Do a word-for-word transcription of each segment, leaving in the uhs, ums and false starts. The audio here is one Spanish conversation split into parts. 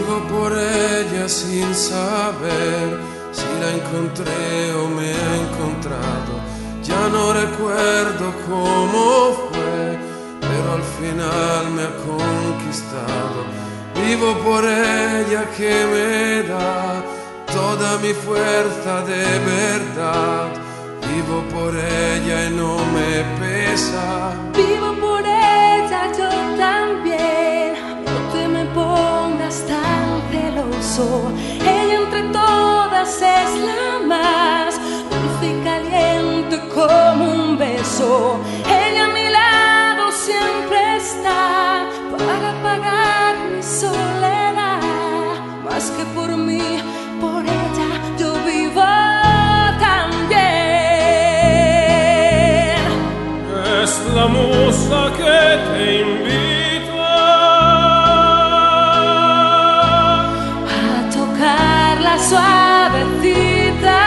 Vivo por ella sin saber si la encontré o me ha encontrado. Ya no recuerdo cómo fue, pero al final me ha conquistado. Vivo por ella que me da toda mi fuerza de verdad. Vivo por ella y no me pesa. Vivo por ella yo también. No te me pongas tan celoso. Ella entre todas es la más dulce y caliente como un beso. Ella a mi lado siempre está para apagar mi soledad. Más que por mí, por ella yo vivo también. Es la musa que te invita a tocar la suavecita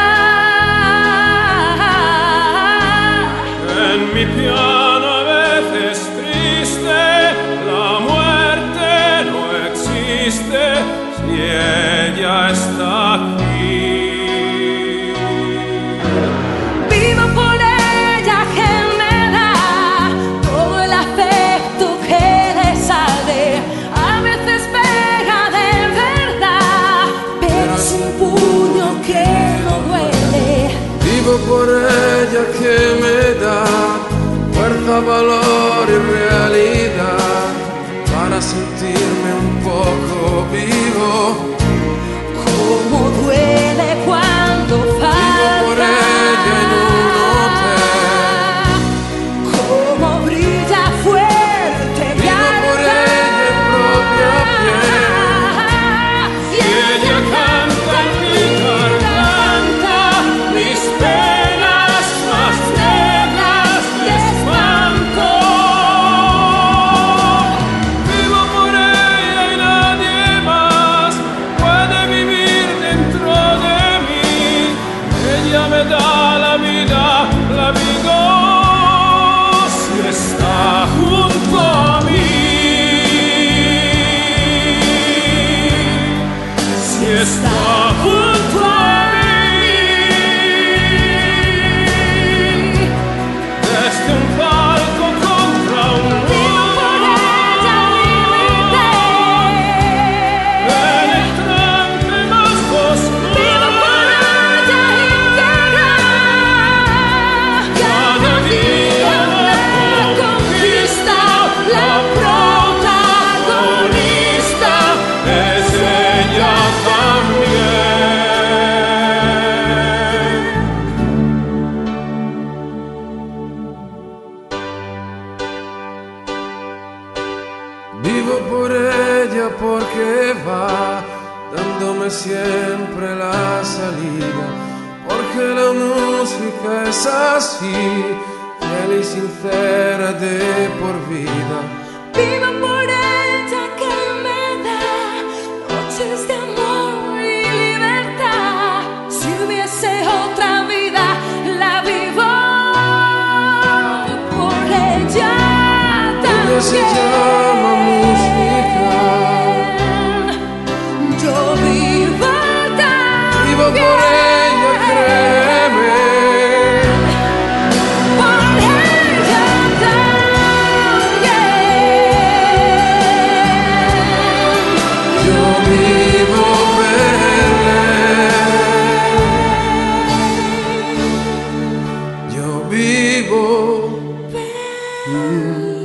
en mi piano. A veces triste, la muerte no existe si ella está aquí. Vivo por ella que me da todo el afecto que le sale. A veces pega de verdad, pero es un puño que no duele. Vivo por ella que me da fuerza, valor y realidad para sentirme un poco vivo. Cómo duele cuando falta. Vivo por ella en un hotel. Cómo brilla fuerte y Vivo por ella en propia piel. y Y ella canta en mi garganta mis penas más negras de espanto. Vivo por ella y nadie más puede vivir dentro de mí. Ella me da la vida, la vivo si está junto a mí. Si está junto a mí. Desde un palco contra un vivo por ella límite. penetrante más oscuro. Vivo por ella íntegra. Cada día la conquista, la protagonista Es ella también. Vivo por ella porque va dándome siempre la salida, porque la música es así, fiel y sincera de por vida. Vivo por ella que me da noches de amor y libertad. Si hubiese otra vida, la vivo por ella Ella se llama música. también. Yo vivo también. Vivo por ella, créeme. Por ella también. Yo vivo per lei. Yo vivo.